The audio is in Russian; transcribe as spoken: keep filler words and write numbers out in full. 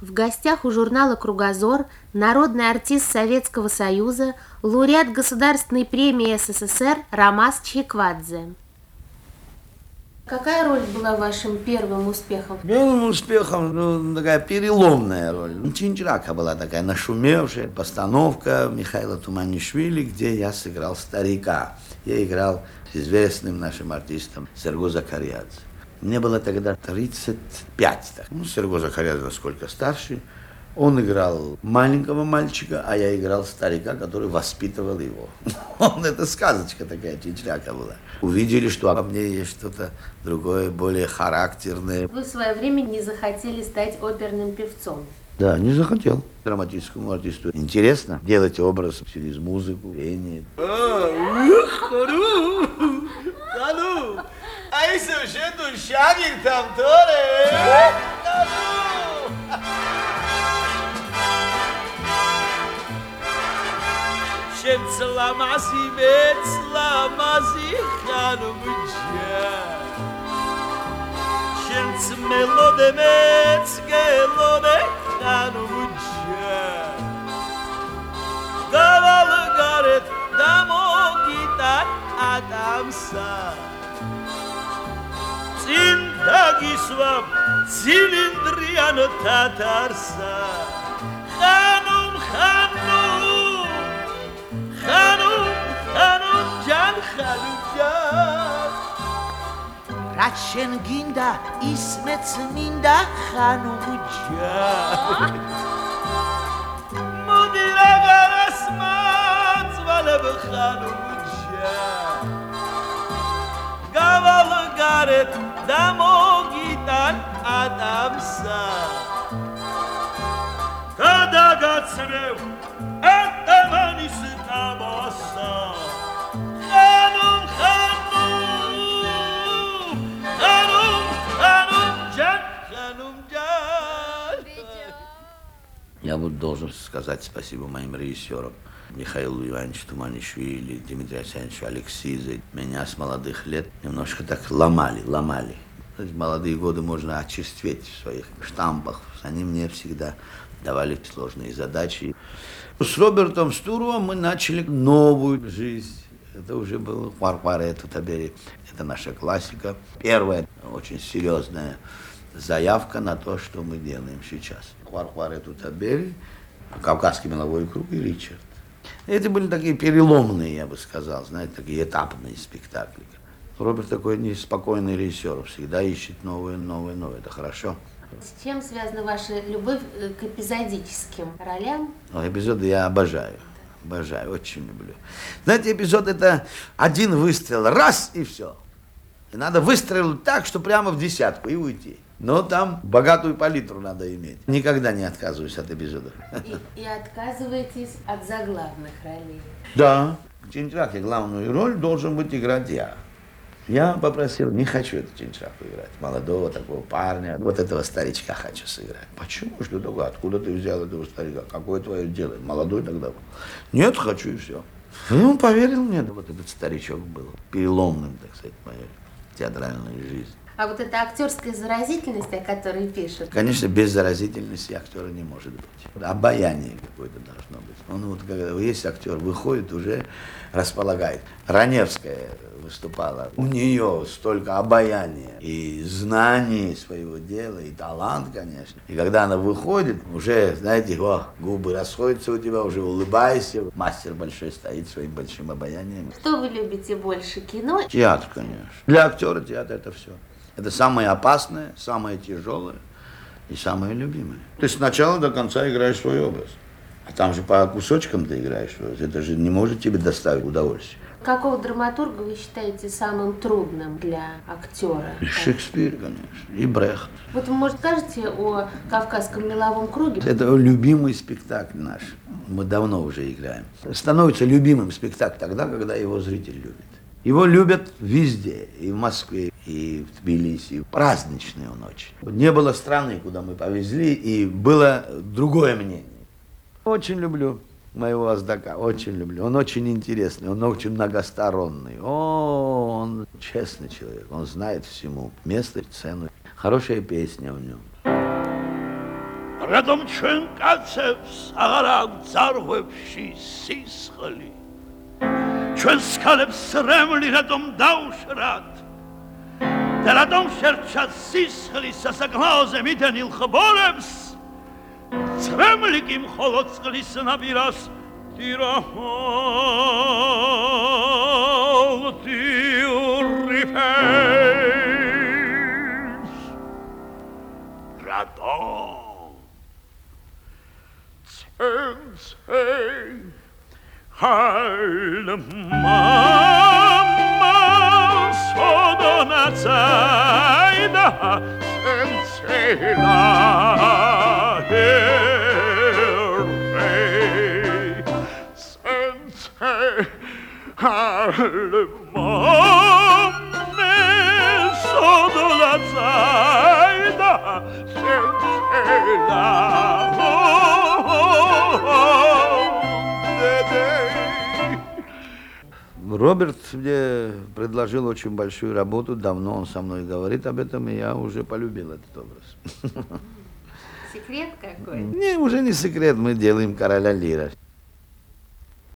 В гостях у журнала «Кругозор» народный артист Советского Союза, лауреат Государственной премии СССР Ромас Чайквадзе. Какая роль была вашим первым успехом? Первым успехом, ну, такая переломная роль. Чинчрака была такая нашумевшая постановка Михаила Туманишвили, где я сыграл старика. Я играл с известным нашим артистом Серго Закарьядзе. Мне было тогда тридцать пять. Так. Ну, Серго Закарьядзе насколько старше. Он играл маленького мальчика, а я играл старика, который воспитывал его. Это сказочка такая, Чинчрака была. Увидели, что во мне есть что-то другое, более характерное. Вы в свое время не захотели стать оперным певцом. Да, не захотел. Драматическому артисту интересно делать образ через музыку, пение. Ai sujetul șagir tamtore! Șemț la masi, beț la masi, hanu mâncea. Șemț melode, meț, gelode, hanu mâncea. Davalı garet, damo gitar, adamsa. Țintagisvam, cilindrian tatarsa. Hanum, hanum, hanum, hanum can, hanum can. Raçen ginda, ismet minda, hanum can. Mudira garasmat, valab hanum can. Gavalı garet, damo gitar adamsa. Kada gacrev, etemanisi tabasa. Hanum, hanum, hanum, hanum can, hanum can. Я вот должен сказать спасибо моим режиссерам. Михаилу Ивановичу Туманишвили, Дмитрию Александровичу Алексизе. Меня с молодых лет немножко так ломали, ломали. В молодые годы можно очерстветь в своих штампах. Они мне всегда давали сложные задачи. С Робертом Стуровым мы начали новую жизнь. Это уже был «Квар-кваре Тутабери». Это наша классика. Первая очень серьезная заявка на то, что мы делаем сейчас. «Квар-кваре Тутабери», «Кавказский меловой круг» и «Ричард». Это были такие переломные, я бы сказал, знаете, такие этапные спектакли. Роберт такой неспокойный режиссер, всегда ищет новые, новые, новые. Это хорошо. С чем связана ваша любовь к эпизодическим ролям? Ну, эпизоды я обожаю, обожаю, очень люблю. Знаете, эпизод это один выстрел, раз и все. И надо выстрелить так, что прямо в десятку и уйти. Но там богатую палитру надо иметь. Никогда не отказываюсь от эпизодов. И, и отказываетесь от заглавных ролей? Да. В Чинчраке главную роль должен быть играть я. Я попросил, не хочу эту Чинчраку играть. Молодого такого парня. Вот этого старичка хочу сыграть. Почему? Что такое? Откуда ты взял этого старика? Какое твое дело? Молодой тогда был. Нет, хочу и все. И он поверил мне. Вот этот старичок был переломным, так сказать, в моей театральной жизни. А вот эта актерская заразительность, о которой пишут? Конечно, без заразительности актера не может быть. Обаяние какое-то должно быть. Он вот, когда есть актер, выходит, уже располагает. Раневская выступала. У нее столько обаяния и знаний своего дела, и талант, конечно. И когда она выходит, уже, знаете, о, губы расходятся у тебя, уже улыбайся. Мастер большой стоит своим большим обаянием. Что вы любите больше, кино? Театр, конечно. Для актера театр это все. Это самое опасное, самое тяжелое и самое любимое. Ты сначала до конца играешь свой образ. А там же по кусочкам ты играешь свой образ. Это же не может тебе доставить удовольствие. Какого драматурга вы считаете самым трудным для актера? И Шекспир, конечно, и Брехт. Вот вы, может, скажете о «Кавказском меловом круге»? Это любимый спектакль наш. Мы давно уже играем. Становится любимым спектакль тогда, когда его зритель любит. Его любят везде, и в Москве, и в Тбилиси. Праздничный он очень. Не было страны, куда мы повезли, и было другое мнение. Очень люблю моего Аздака, очень люблю. Он очень интересный, он очень многосторонний. О, он честный человек, он знает всему место и цену. Хорошая песня в нем. რატომ ჩვენ კაცებს აღარ აქვს ძარღვებში სისხლი? ჩვენს ქალებს სრემლი რატომ დაუშვათ? და რატომ შერჩათ სისხლი სასაკლაოზე მიდენილ ხბორებს? სრემლი კი მხოლოდ წყლის ნაპირას ტირაჰოლტიურიფეს. რატომ? ცენცე ჰალმამა სოდონაცაიდა ცენცე ლაჰერე ცენცე ჰალმამა სოდონაცაიდა ცენცე ლაჰერე. Роберт мне предложил очень большую работу, давно он со мной говорит об этом, и я уже полюбил этот образ. Секрет какой? Не, уже не секрет, мы делаем короля Лира.